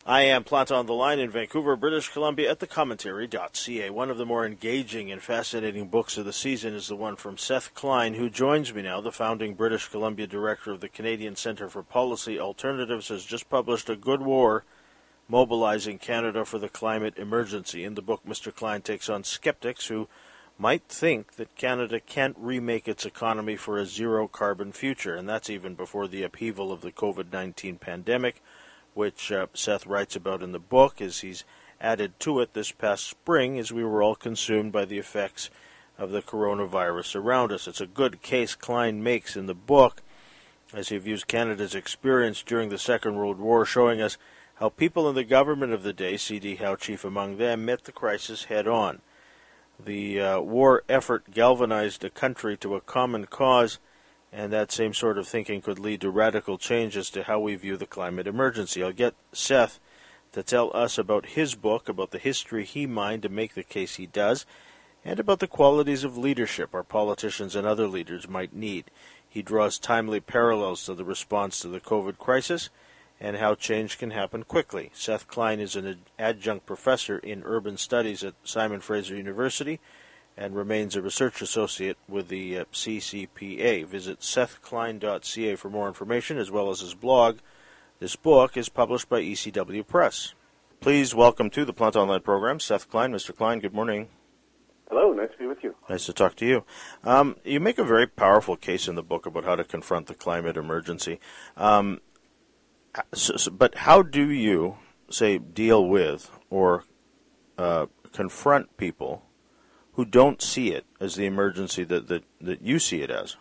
I am Planta on the Line in Vancouver, British Columbia at thecommentary.ca. One of the more engaging and fascinating books of the season is the one from Seth Klein, who joins me now. The founding British Columbia director of the Canadian Centre for Policy Alternatives has just published A Good War, Mobilizing Canada for the Climate Emergency. In the book, Mr. Klein takes on skeptics who might think that Canada can't remake its economy for a zero-carbon future, and that's even before the upheaval of the COVID-19 pandemic, which Seth writes about in the book, as he's added to it this past spring as we were all consumed by the effects of the coronavirus around us. It's a good case Klein makes in the book as he views Canada's experience during the Second World War, showing us how people in the government of the day, C.D. Howe chief among them, met the crisis head-on. The war effort galvanized a country to a common cause, and that same sort of thinking could lead to radical changes to how we view the climate emergency. I'll get Seth to tell us about his book, about the history he mined to make the case he does, and about the qualities of leadership our politicians and other leaders might need. He draws timely parallels to the response to the COVID crisis and how change can happen quickly. Seth Klein is an adjunct professor in urban studies at Simon Fraser University and remains a research associate with the CCPA. Visit sethklein.ca for more information, as well as his blog. This book is published by ECW Press. Please welcome to the Planta Online program, Seth Klein. Mr. Klein, good morning. Hello, nice to be with you. Nice to talk to you. You make a very powerful case in the book about how to confront the climate emergency. But how do you, say, deal with or confront people who don't see it as the emergency that you see it as?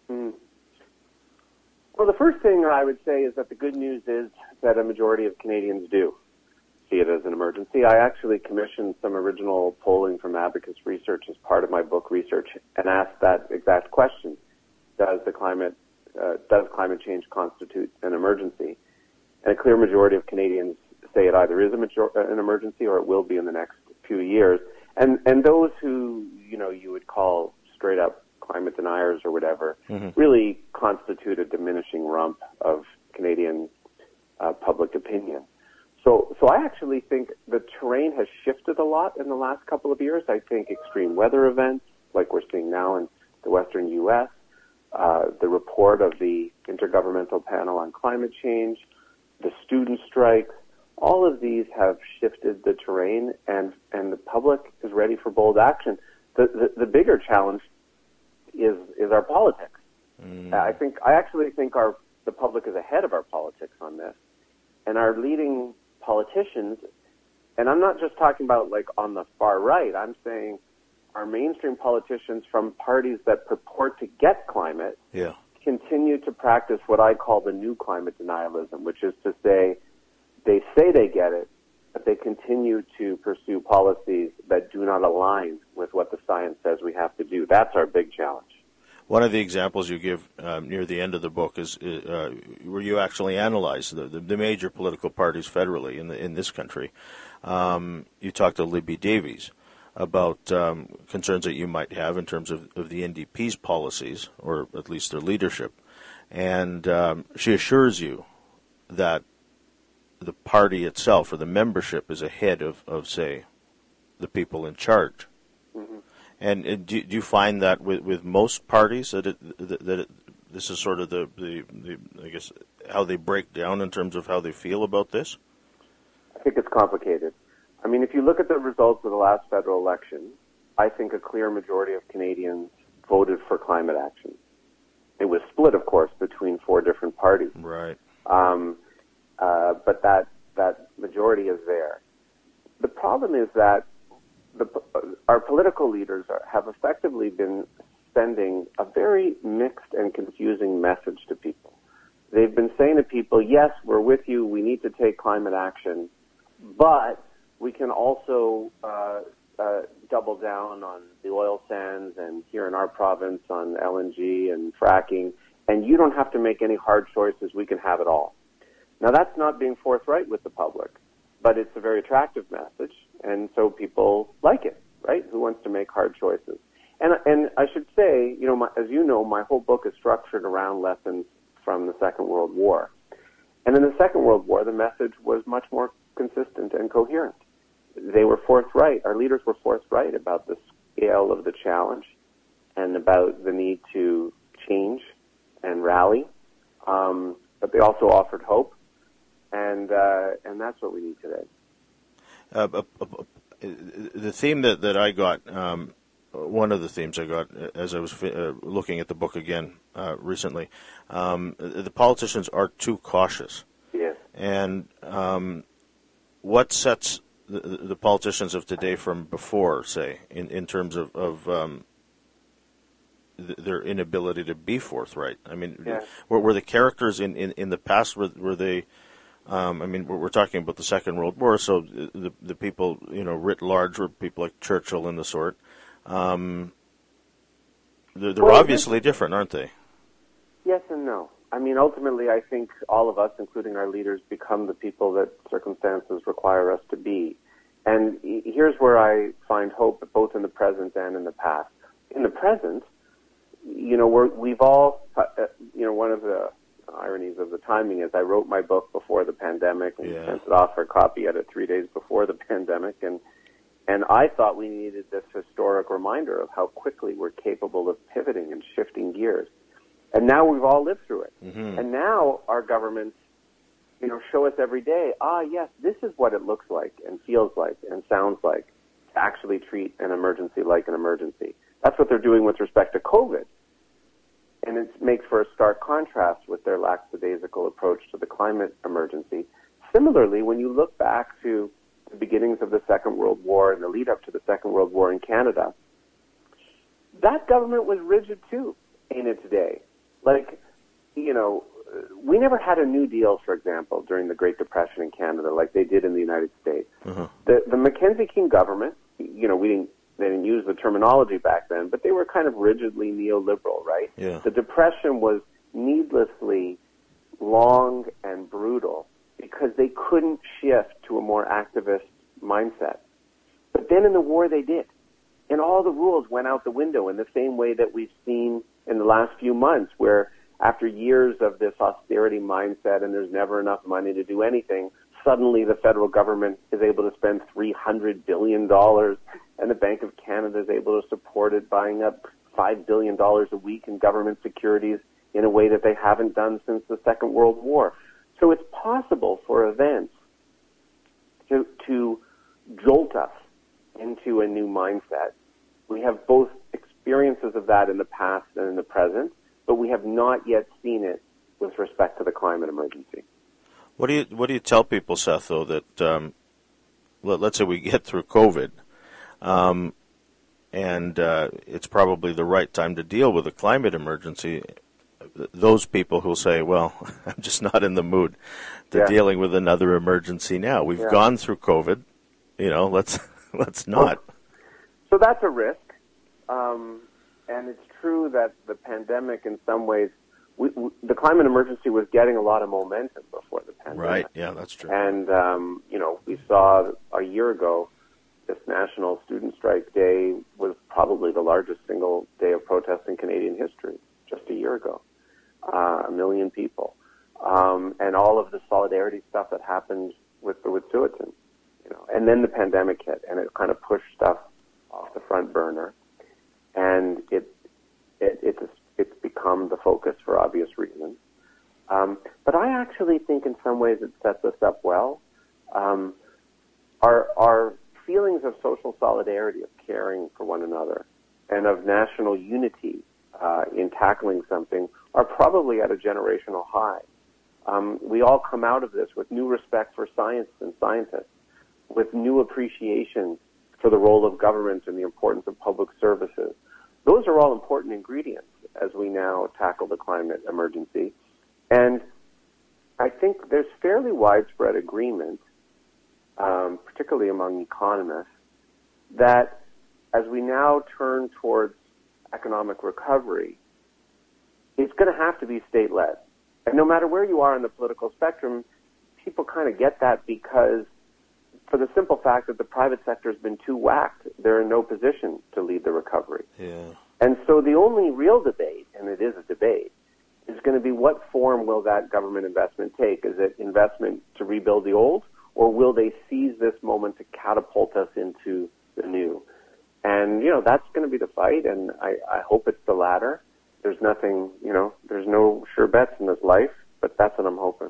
Well, the first thing I would say is that the good news is that a majority of Canadians do see it as an emergency. I actually commissioned some original polling from Abacus Research as part of my book research and asked that exact question: does climate change constitute an emergency? And a clear majority of Canadians say it either is an emergency or it will be in the next few years. And those who, you would call straight up climate deniers or whatever, really constitute a diminishing rump of Canadian public opinion. So I actually think the terrain has shifted a lot in the last couple of years. I think extreme weather events, like we're seeing now in the western U.S., the report of the Intergovernmental Panel on Climate Change, the student strikes, all of these have shifted the terrain, and the public is ready for bold action. The bigger challenge is our politics. I actually think the public is ahead of our politics on this, and our leading politicians, and I'm not just talking about like on the far right. I'm saying our mainstream politicians from parties that purport to get climate continue to practice what I call the new climate denialism, which is to say they get it, but they continue to pursue policies that do not align with what the science says we have to do. That's our big challenge. One of the examples you give near the end of the book is where you actually analyze the major political parties federally in this country. You talked to Libby Davies about concerns that you might have in terms of the NDP's policies, or at least their leadership. And she assures you that the party itself or the membership is ahead of say, the people in charge. And do you find that with most parties that this is sort of the I guess how they break down in terms of how they feel about this? I think it's complicated. I mean, if you look at the results of the last federal election, I think a clear majority of Canadians voted for climate action. It was split, of course, between four different parties. Right. But that majority is there. The problem is that our political leaders have effectively been sending a very mixed and confusing message to people. They've been saying to people, yes, we're with you, we need to take climate action, but we can also double down on the oil sands and here in our province on LNG and fracking, and you don't have to make any hard choices, we can have it all. Now, that's not being forthright with the public, but it's a very attractive message, and so people like it, right? Who wants to make hard choices? And I should say, as you know, my whole book is structured around lessons from the Second World War. And in the Second World War, the message was much more consistent and coherent. They were forthright. Our leaders were forthright about the scale of the challenge and about the need to change and rally. But they also offered hope, and that's what we need today. The theme that I got, one of the themes I got as I was looking at the book again recently, the politicians are too cautious. Yes. And what sets the politicians of today from before, say, in terms of their inability to be forthright? I mean, were the characters in the past, were they... I mean, we're talking about the Second World War, so the people, writ large were people like Churchill and the sort. They're obviously different, aren't they? Yes and no. I mean, ultimately, I think all of us, including our leaders, become the people that circumstances require us to be. And here's where I find hope, both in the present and in the past. In the present, we've all, one of the ironies of the timing is I wrote my book before the pandemic and sent it off for a copy edit 3 days before the pandemic, and I thought we needed this historic reminder of how quickly we're capable of pivoting and shifting gears. And now we've all lived through it. Mm-hmm. And now our governments, show us every day, yes, this is what it looks like and feels like and sounds like to actually treat an emergency like an emergency. That's what they're doing with respect to COVID. And it makes for a stark contrast with their lackadaisical approach to the climate emergency. Similarly, when you look back to the beginnings of the Second World War and the lead up to the Second World War in Canada, that government was rigid too in its day. We never had a New Deal, for example, during the Great Depression in Canada like they did in the United States. Uh-huh. The Mackenzie King government, they didn't use the terminology back then, but they were kind of rigidly neoliberal, right? Yeah. The Depression was needlessly long and brutal because they couldn't shift to a more activist mindset. But then in the war they did. And all the rules went out the window in the same way that we've seen in the last few months, where after years of this austerity mindset and there's never enough money to do anything, suddenly the federal government is able to spend $300 billion and the Bank of Canada is able to support it, buying up $5 billion a week in government securities in a way that they haven't done since the Second World War. So it's possible for events to jolt us into a new mindset. We have both experiences of that in the past and in the present, but we have not yet seen it with respect to the climate emergency. What do you tell people, Seth, though, that let's say we get through COVID, and it's probably the right time to deal with a climate emergency? Those people who say, well, I'm just not in the mood to dealing with another emergency now. We've gone through COVID, let's not. So that's a risk. And it's true that the pandemic, in some ways, the climate emergency was getting a lot of momentum before the pandemic. Right, yeah, that's true. And, we saw a year ago, this National Student Strike Day was probably the largest single day of protest in Canadian history, just a year ago. 1 million people. And all of the solidarity stuff that happened with Wet'suwet'en, And then the pandemic hit, and it kind of pushed stuff off the front burner. And it's become the focus for obvious reasons. But I actually think in some ways it sets us up well. Our feelings of social solidarity, of caring for one another, and of national unity in tackling something are probably at a generational high. We all come out of this with new respect for science and scientists, with new appreciation for the role of government and the importance of public services. Those are all important ingredients as we now tackle the climate emergency. And I think there's fairly widespread agreement, particularly among economists, that as we now turn towards economic recovery, it's going to have to be state-led. And no matter where you are on the political spectrum, people kind of get that because for the simple fact that the private sector has been too whacked, they're in no position to lead the recovery. Yeah. And so the only real debate, and it is a debate, is going to be what form will that government investment take? Is it investment to rebuild the old, or will they seize this moment to catapult us into the new? And, that's going to be the fight, and I hope it's the latter. There's nothing, there's no sure bets in this life, but that's what I'm hoping.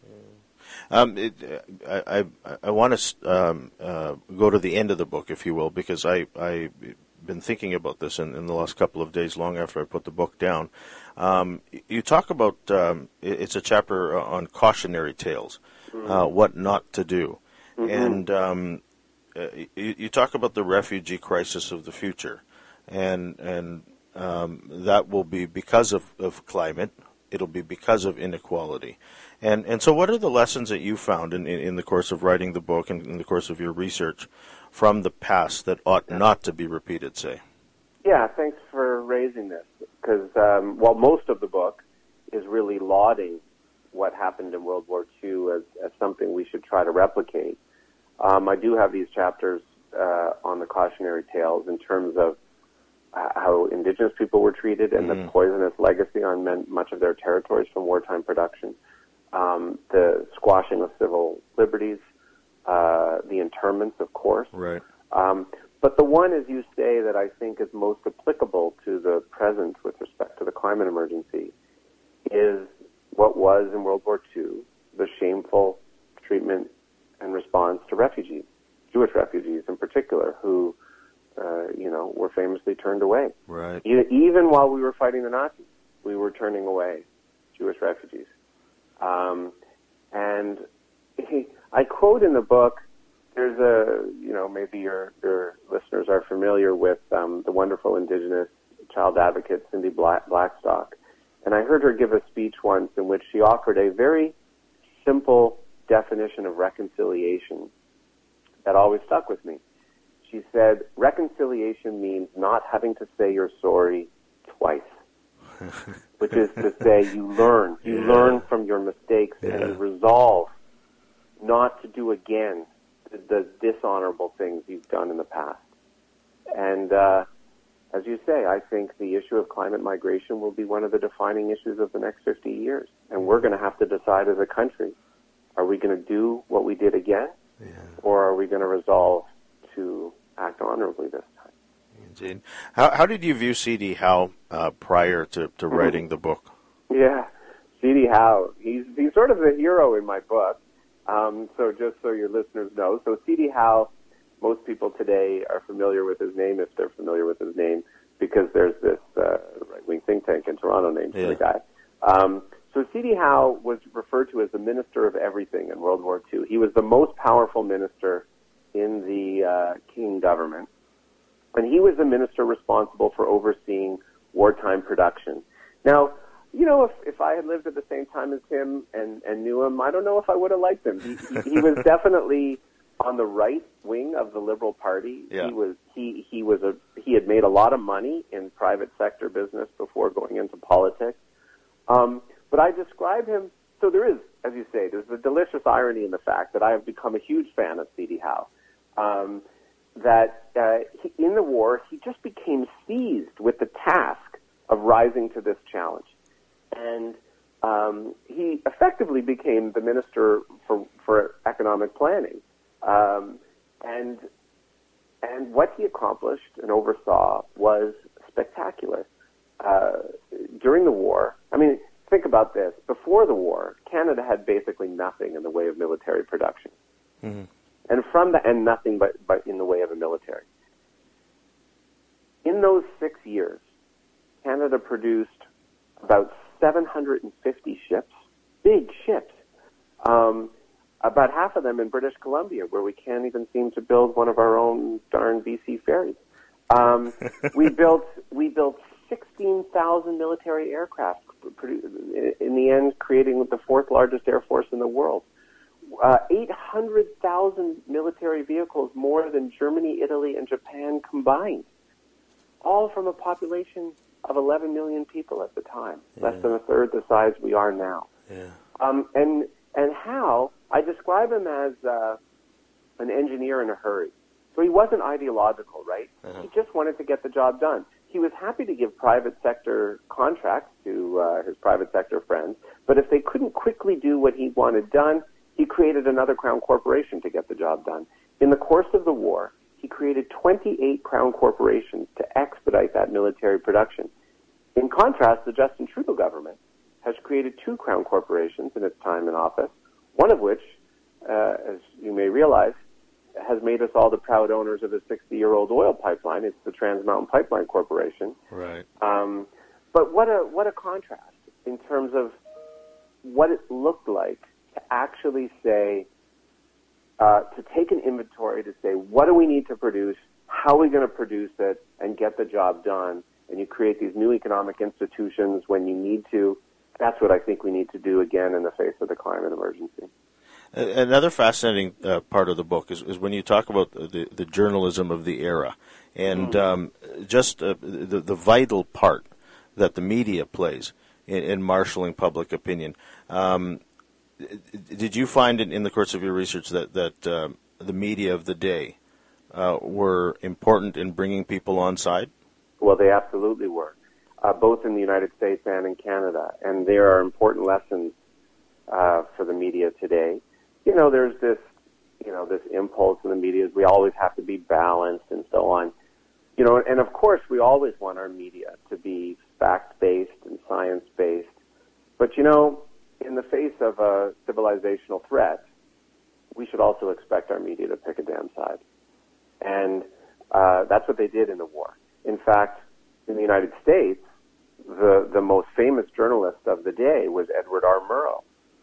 I want to go to the end of the book, if you will, because I've been thinking about this in the last couple of days, long after I put the book down. You talk about, it's a chapter on cautionary tales, what not to do. Mm-hmm. And you talk about the refugee crisis of the future, and that will be because of climate. It'll be because of inequality. And so what are the lessons that you found in the course of writing the book and in the course of your research from the past that ought not to be repeated, say? Yeah, thanks for raising this, because while most of the book is really lauding what happened in World War II as something we should try to replicate, I do have these chapters on the cautionary tales in terms of how Indigenous people were treated and the poisonous legacy on much of their territories from wartime production, the squashing of civil liberties, the internments, of course. Right. But the one, as you say, that I think is most applicable to the present with respect to the climate emergency is what was in World War II, the shameful treatment and response to refugees, Jewish refugees in particular, who were famously turned away. Right. Even while we were fighting the Nazis, we were turning away Jewish refugees. And I quote in the book, there's maybe your listeners are familiar with the wonderful Indigenous child advocate Cindy Blackstock. And I heard her give a speech once in which she offered a very simple definition of reconciliation that always stuck with me. She said, reconciliation means not having to say you're sorry twice, which is to say you learn from your mistakes and you resolve not to do again the dishonorable things you've done in the past. And as you say, I think the issue of climate migration will be one of the defining issues of the next 50 years. And we're going to have to decide as a country, are we going to do what we did again, or are we going to resolve to act honorably this time? Indeed. How did you view C.D. Howe prior to writing the book? Yeah, C.D. Howe, he's sort of the hero in my book. So just so your listeners know, so C.D. Howe, most people today are familiar with his name, if they're familiar with his name, because there's this right-wing think tank in Toronto named for the guy. So C.D. Howe was referred to as the minister of everything in World War II. He was the most powerful minister in the King government, and he was the minister responsible for overseeing wartime production. Now, if I had lived at the same time as him and knew him, I don't know if I would have liked him. He was definitely on the right wing of the Liberal Party. Yeah. He had made a lot of money in private sector business before going into politics. But I describe him, so there is, as you say, there's a delicious irony in the fact that I have become a huge fan of C.D. Howe. In the war, he just became seized with the task of rising to this challenge. And he effectively became the minister for economic planning. And what he accomplished and oversaw was spectacular. During the war, think about this. Before the war, Canada had basically nothing in the way of military production. Mm-hmm. And nothing but in the way of a military. In those 6 years, Canada produced about 750 ships, big ships. About half of them in British Columbia, where we can't even seem to build one of our own darn BC ferries. We built 16,000 military aircraft, in the end creating the fourth largest air force in the world. 800,000 military vehicles, more than Germany, Italy, and Japan combined, all from a population of 11 million people at the time, less than a third the size we are now. Yeah. And Howe, I describe him as an engineer in a hurry. So he wasn't ideological, right? Uh-huh. He just wanted to get the job done. He was happy to give private sector contracts to his private sector friends, but if they couldn't quickly do what he wanted done, he created another Crown Corporation to get the job done. In the course of the war, he created 28 Crown Corporations to expedite that military production. In contrast, the Justin Trudeau government has created 2 Crown Corporations in its time in office, one of which, as you may realize, has made us all the proud owners of a 60-year-old oil pipeline. It's the Trans Mountain Pipeline Corporation. Right. But what a contrast in terms of what it looked like to actually say, to take an inventory to say, what do we need to produce, how are we going to produce it, and get the job done. And you create these new economic institutions when you need to. That's what I think we need to do again in the face of the climate emergency. Another fascinating part of the book is when you talk about the journalism of the era and just the vital part that the media plays in marshalling public opinion. Did you find in the course of your research that the media of the day were important in bringing people on side? Well, they absolutely were, both in the United States and in Canada. And there are important lessons for the media today. You know, there's this impulse in the media is we always have to be balanced and so on. You know, and of course we always want our media to be fact-based and science-based. But, you know, in the face of a civilizational threat, we should also expect our media to pick a damn side. And that's what they did in the war. In fact, in the United States, the most famous journalist of the day was Edward R. Murrow.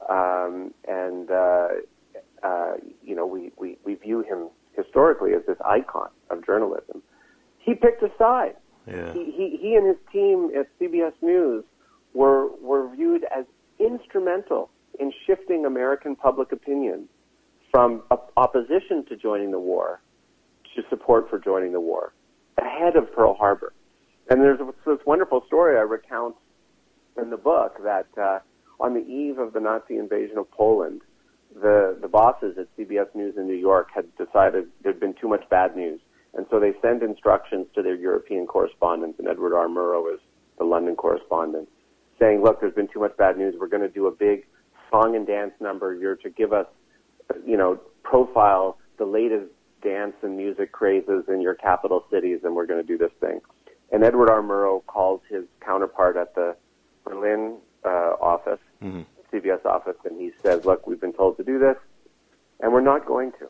You know, we view him historically as this icon of journalism. He picked a side. Yeah. He and his team at CBS News were viewed as instrumental in shifting American public opinion from opposition to joining the war to support for joining the war, ahead of Pearl Harbor. And there's this wonderful story I recount in the book that on the eve of the Nazi invasion of Poland, the bosses at CBS News in New York had decided there'd been too much bad news. And so they sent instructions to their European correspondents, and Edward R. Murrow is the London correspondent, saying, look, there's been too much bad news. We're going to do a big song and dance number. You're to give us, you know, profile the latest dance and music crazes in your capital cities, and we're going to do this thing. And Edward R. Murrow calls his counterpart at the Berlin office, CBS office, and he says, look, we've been told to do this, and we're not going to.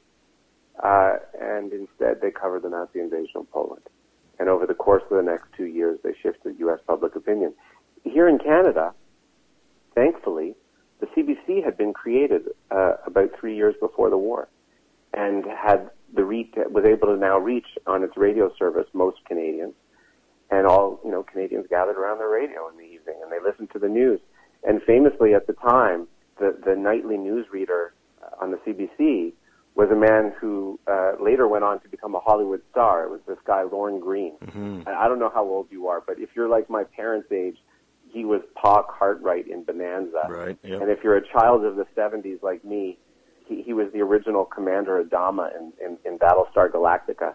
And instead, they covered the Nazi invasion of Poland. And over the course of the next 2 years, they shifted U.S. public opinion. Here in Canada, thankfully, the CBC had been created about 3 years before the war, and was able to now reach on its radio service most Canadians, and all Canadians gathered around their radio in the evening, and they listened to the news. And famously, at the time, the nightly newsreader on the CBC was a man who later went on to become a Hollywood star. It was this guy, Lorne Greene. I don't know how old you are, but if you're like my parents' age, he was Pa Cartwright in Bonanza. Right, yep. And if you're a child of the 70s like me, he was the original Commander Adama in Battlestar Galactica.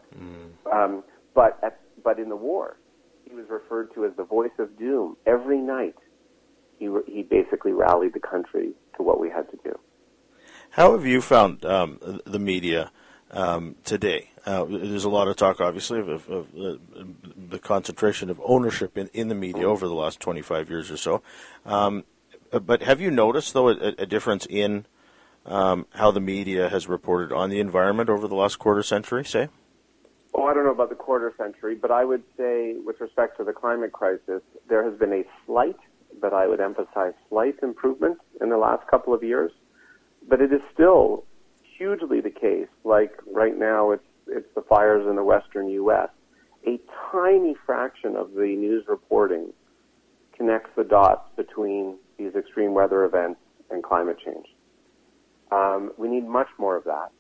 But in the war, he was referred to as the voice of doom. Every night, he basically rallied the country to what we had to do. How have you found the media today? There's a lot of talk, obviously, of the concentration of ownership in the media over the last 25 years or so. But have you noticed, though, a difference in how the media has reported on the environment over the last quarter century, say? Oh, I don't know about the quarter century, but I would say with respect to the climate crisis, there has been a slight, but I would emphasize slight improvement in the last couple of years. But it is still hugely the case, like right now it's the fires in the western U.S. A tiny fraction of the news reporting connects the dots between these extreme weather events and climate change. We need much more of that.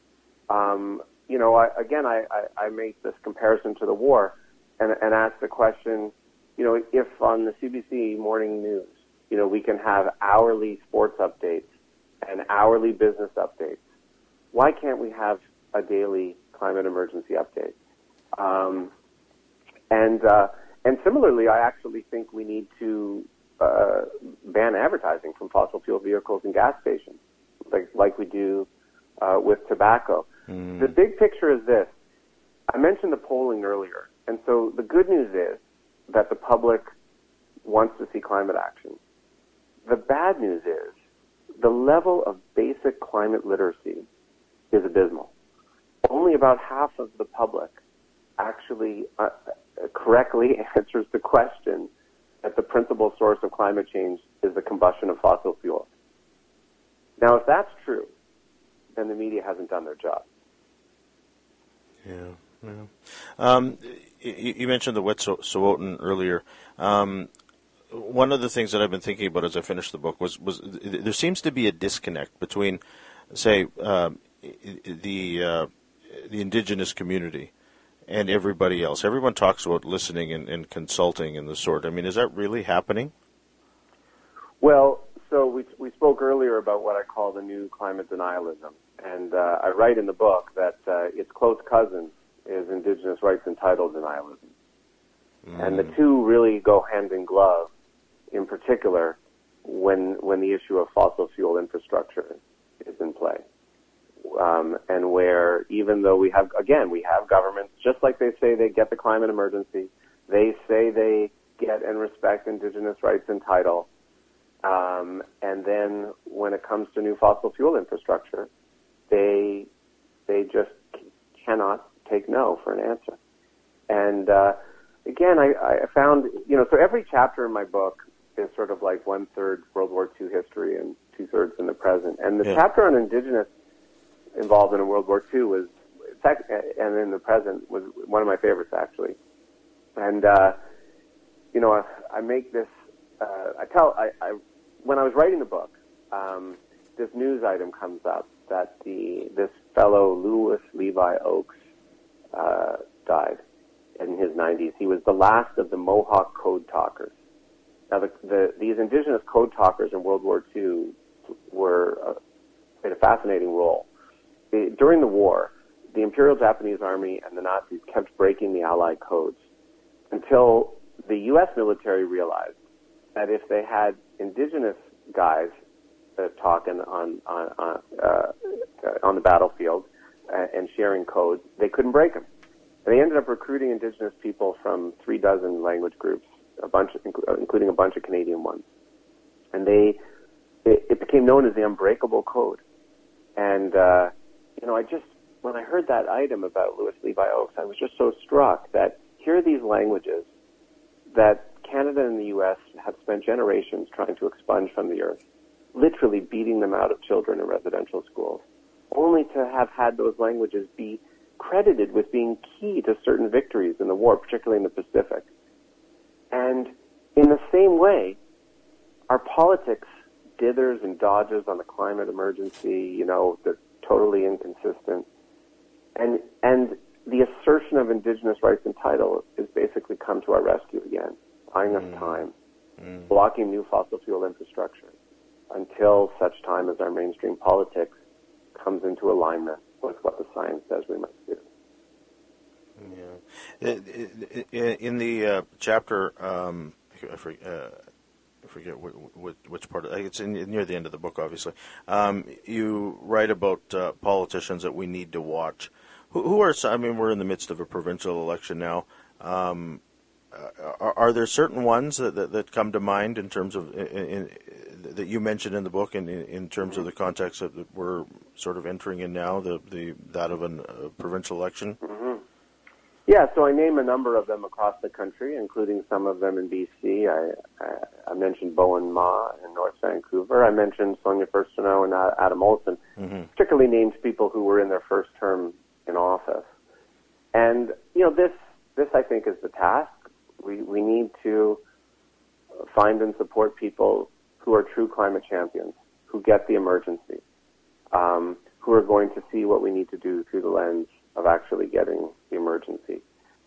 I make this comparison to the war and ask the question, if on the CBC morning news, we can have hourly sports updates and hourly business updates, why can't we have a daily climate emergency update? And similarly, I actually think we need to ban advertising from fossil fuel vehicles and gas stations. like we do with tobacco. The big picture is this. I mentioned the polling earlier, and so the good news is that the public wants to see climate action. The bad news is the level of basic climate literacy is abysmal. Only about half of the public actually correctly answers the question that the principal source of climate change is the combustion of fossil fuels. Now, if that's true, then the media hasn't done their job. Yeah. You mentioned the Wet'suwet'en earlier. One of the things that I've been thinking about as I finished the book was there seems to be a disconnect between, say, the indigenous community and everybody else. Everyone talks about listening and consulting and the sort. I mean, is that really happening? Well, so we spoke earlier about what I call the new climate denialism. And I write in the book that its close cousin is indigenous rights and title denialism. And the two really go hand in glove, in particular, when the issue of fossil fuel infrastructure is in play. And where even though we have governments, just like they say they get the climate emergency, they say they get and respect indigenous rights and title, and then when it comes to new fossil fuel infrastructure, they just cannot take no for an answer. And again, I found, so every chapter in my book is sort of like 1/3 World War II history and 2/3 in the present. And the chapter on indigenous involved in World War II was, and in the present, was one of my favorites, actually. And, I make this, when I was writing the book, this news item comes up that this fellow, Louis Levi Oakes, died in his 90s. He was the last of the Mohawk code talkers. Now, these indigenous code talkers in World War II played a fascinating role. During the war, the Imperial Japanese Army and the Nazis kept breaking the Allied codes until the U.S. military realized that if they had indigenous guys talking on the battlefield and sharing codes, they couldn't break them. And they ended up recruiting indigenous people from 36 language groups, including a bunch of Canadian ones. And it became known as the Unbreakable Code. And when I heard that item about Louis Levi Oakes, I was just so struck that here are these languages that Canada and the U.S. have spent generations trying to expunge from the earth, literally beating them out of children in residential schools, only to have had those languages be credited with being key to certain victories in the war, particularly in the Pacific. And in the same way, our politics dithers and dodges on the climate emergency, they're totally inconsistent. And the assertion of indigenous rights and title has basically come to our rescue again, buying us time, blocking new fossil fuel infrastructure until such time as our mainstream politics comes into alignment with what the science says we must do. Yeah. In the chapter, I forget which part. It's near the end of the book, obviously. You write about politicians that we need to watch. Who are? I mean, we're in the midst of a provincial election now. Are there certain ones that come to mind in terms of that you mentioned in the book, in terms of the context that we're sort of entering in now, that of a provincial election? Mm-hmm. Yeah, so I name a number of them across the country, including some of them in BC. I mentioned Bowen Ma in North Vancouver. I mentioned Sonia Furstenau and Adam Olsen, particularly named people who were in their first term in office. And, this I think is the task. We need to find and support people who are true climate champions, who get the emergency, who are going to see what we need to do through the lens of actually getting the emergency.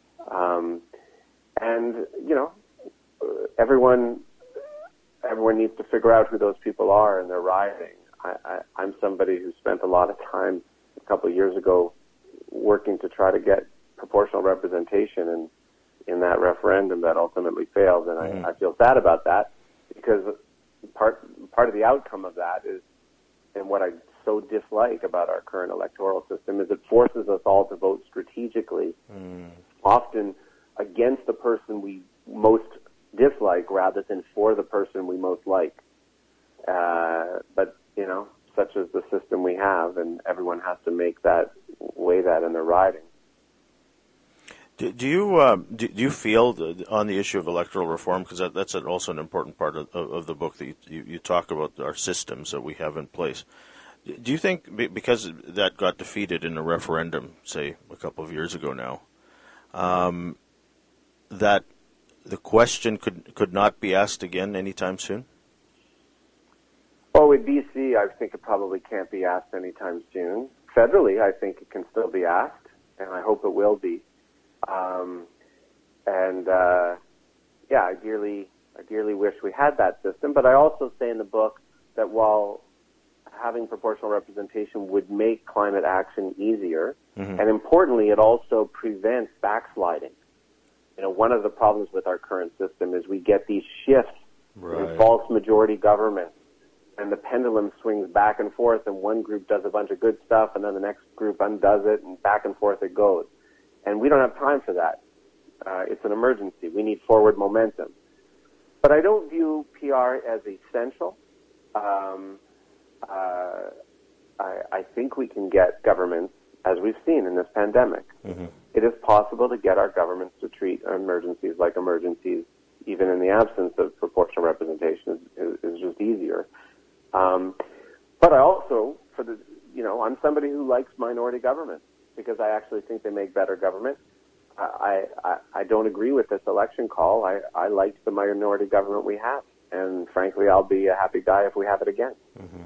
Everyone needs to figure out who those people are and their riding. I'm somebody who spent a lot of time a couple of years ago working to try to get proportional representation in that referendum that ultimately failed, and I feel sad about that, because part of the outcome of that is, and what I so dislike about our current electoral system is it forces us all to vote strategically, often against the person we most dislike rather than for the person we most like. But, such is the system we have, and everyone has to weigh that in their riding. Do you feel on the issue of electoral reform, because that's also an important part of the book that you talk about our systems that we have in place? Do you think, because that got defeated in a referendum, say a couple of years ago now, that the question could not be asked again anytime soon? Well, with BC, I think it probably can't be asked anytime soon. Federally, I think it can still be asked, and I hope it will be. I dearly wish we had that system. But I also say in the book that while having proportional representation would make climate action easier, and importantly, it also prevents backsliding. One of the problems with our current system is we get these shifts in false majority government, and the pendulum swings back and forth, and one group does a bunch of good stuff, and then the next group undoes it, and back and forth it goes. And we don't have time for that. It's an emergency. We need forward momentum. But I don't view PR as essential. I think we can get governments, as we've seen in this pandemic. It is possible to get our governments to treat emergencies like emergencies, even in the absence of proportional representation is just easier. But I also, I'm somebody who likes minority government because I actually think they make better government. I don't agree with this election call. I liked the minority government we have, and frankly, I'll be a happy guy if we have it again.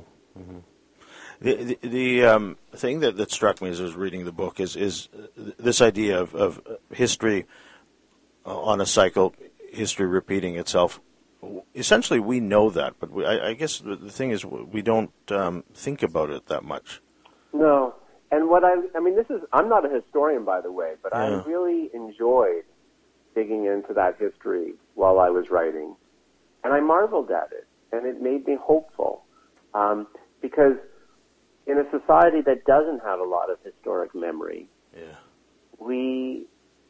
The thing that struck me as I was reading the book is this idea of history on a cycle, history repeating itself. Essentially, we know that, but I guess the thing is we don't think about it that much. No. And I'm not a historian, by the way, but I really enjoyed digging into that history while I was writing. And I marveled at it, and it made me hopeful. Because in a society that doesn't have a lot of historic memory, we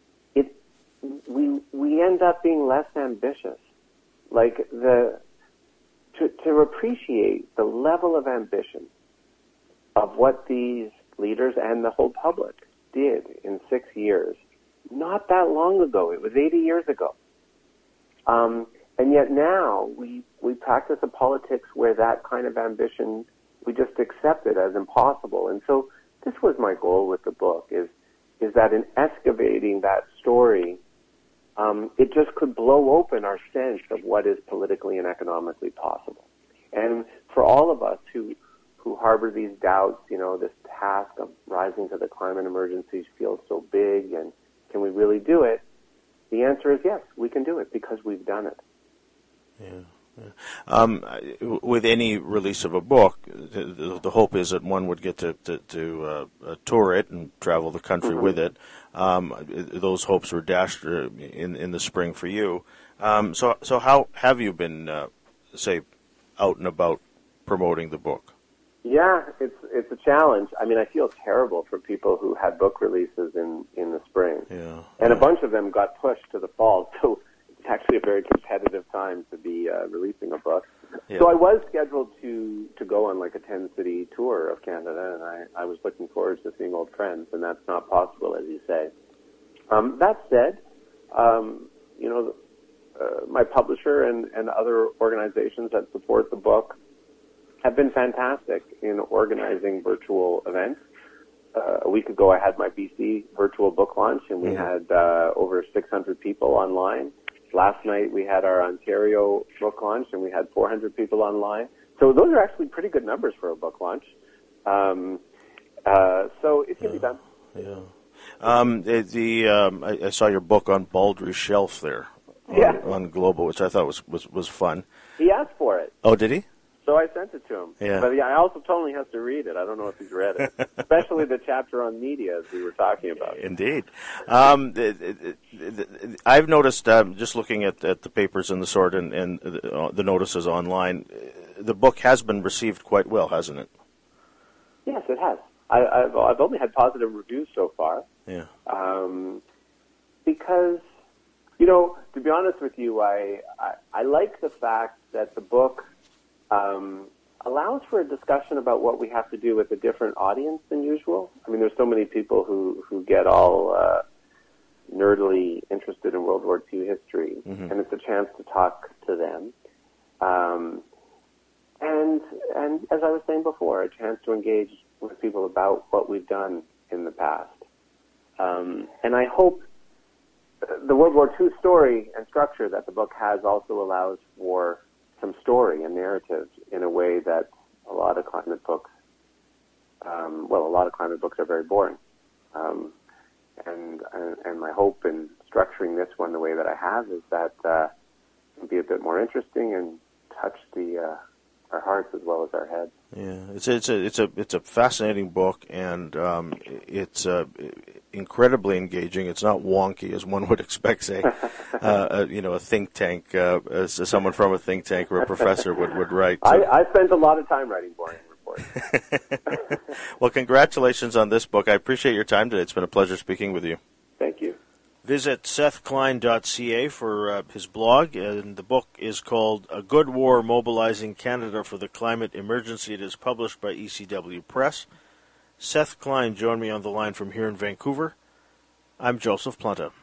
end up being less ambitious. Like to appreciate the level of ambition of what these leaders and the whole public did in 6 years, not that long ago. It was 80 years ago. And yet now we practice a politics where that kind of ambition, we just accept it as impossible. And so this was my goal with the book, is that in excavating that story, it just could blow open our sense of what is politically and economically possible. And for all of us who harbor these doubts, this task of rising to the climate emergency feels so big, and can we really do it? The answer is yes, we can do it because we've done it. With any release of a book, the hope is that one would get to tour it and travel the country with it. Those hopes were dashed in the spring for you. So how have you been, say, out and about promoting the book? Yeah, it's a challenge. I mean, I feel terrible for people who had book releases in the spring. And a bunch of them got pushed to the fall, so it's actually a very competitive time to be releasing a book. So I was scheduled to go on like a 10-city tour of Canada, and I was looking forward to seeing old friends, and that's not possible, as you say. That said, my publisher and other organizations that support the book have been fantastic in organizing virtual events. A week ago, I had my BC virtual book launch, and we had over 600 people online. Last night, we had our Ontario book launch, and we had 400 people online. So those are actually pretty good numbers for a book launch. So it can be done. I saw your book on Baldry's shelf there on Global, which I thought was fun. He asked for it. Oh, did he? So I sent it to him. But I also told him he has to read it. I don't know if he's read it, especially the chapter on media, as we were talking about. Indeed. I've noticed, just looking at the papers and the sort and the notices online, the book has been received quite well, hasn't it? Yes, it has. I've only had positive reviews so far. Yeah. Because, to be honest with you, I like the fact that the book allows for a discussion about what we have to do with a different audience than usual. I mean, there's so many people who get all nerdily interested in World War II history, and it's a chance to talk to them. And as I was saying before, a chance to engage with people about what we've done in the past. And I hope the World War II story and structure that the book has also allows for some story and narrative in a way that a lot of climate books are very boring. And my hope in structuring this one the way that I have is that it'll be a bit more interesting and touch our hearts as well as our heads. Yeah, it's a fascinating book, and it's incredibly engaging. It's not wonky as one would expect, say, a think tank, as someone from a think tank or a professor would write. So. I spent a lot of time writing boring reports. Well, congratulations on this book. I appreciate your time today. It's been a pleasure speaking with you. Thank you. Visit SethKlein.ca for his blog, and the book is called A Good War, Mobilizing Canada for the Climate Emergency. It is published by ECW Press. Seth Klein joined me on the line from here in Vancouver. I'm Joseph Planta.